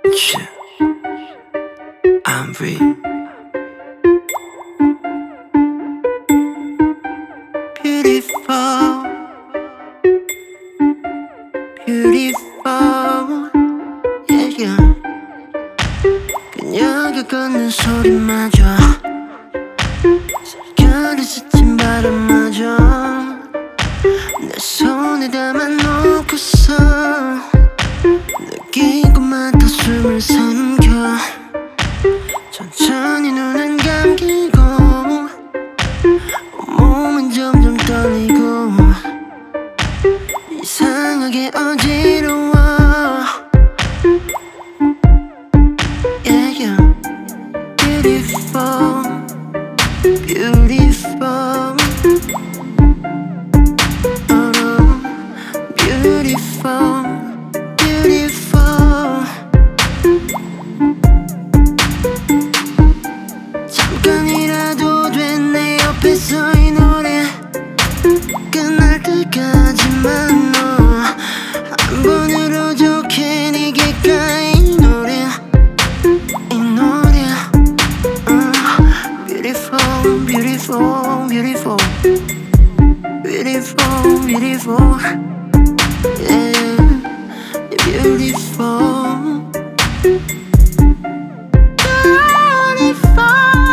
I'm free. Beautiful, beautiful, yeah, yeah. 그녀가 걷는 소리마저 살결이 스친 바람마저 내 손에 담아놓고서 느끼고만 더 숨을 삼켜 천천히 눈은 감기고 몸은 점점 떨리고 이상하게 어지러워. Yeah, yeah. Beautiful, beautiful, oh, beautiful, beautiful. 잠깐이라도 돼 내 옆에서 이 노래 끝날 때까지만 너 한 번으로 좋게 네게 가 이 노래 이 노래 Beautiful, beautiful, beautiful, beautiful, beautiful, yeah, beautiful, beautiful.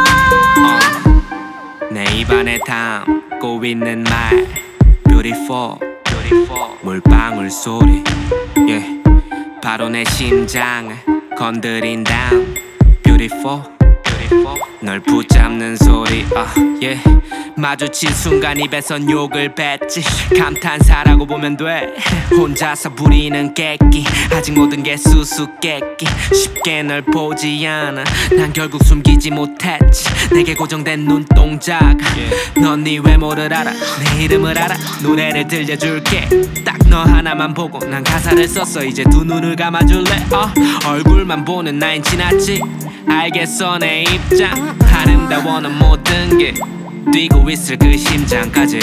내 입안에 담고 있는 말 Beautiful, beautiful. 물방울 소리 yeah. 바로 내 심장을 건드린 다음 Beautiful, beautiful. 널 붙잡는 소리 yeah. 마주친 순간 입에선 욕을 뱉지 감탄사라고 보면 돼 혼자서 부리는 깨끼 아직 모든 게 수수께끼 쉽게 널 보지 않아 난 결국 숨기지 못했지 내게 고정된 눈동자가 넌 네 외모를 알아 내 이름을 알아 노래를 들려줄게 딱 너 하나만 보고 난 가사를 썼어 이제 두 눈을 감아줄래 얼굴만 보는 나인 지났지 알겠어 내 입장 아름다워는 모든 게 뛰고 있을 그 심장까지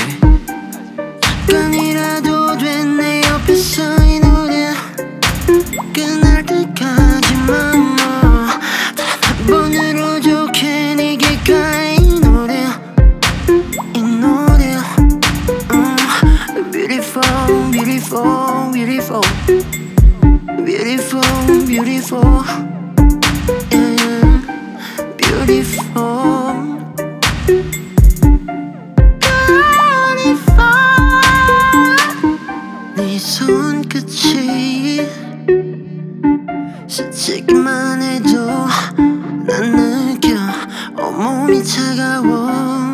잠깐이라도 돼 내 옆에서 이 노래 끝날 때까지만 너 단 한 번으로 좋게 네게 가 이 노래 이 노래 Beautiful, beautiful, beautiful, beautiful, beautiful, yeah, beautiful. 네 손끝이 스치기만 해도 난 느껴 온몸이 차가워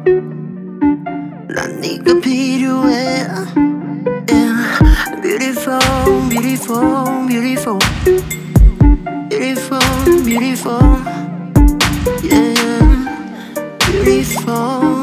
난 네가 필요해 yeah. Beautiful, beautiful, beautiful, beautiful, beautiful, yeah, beautiful.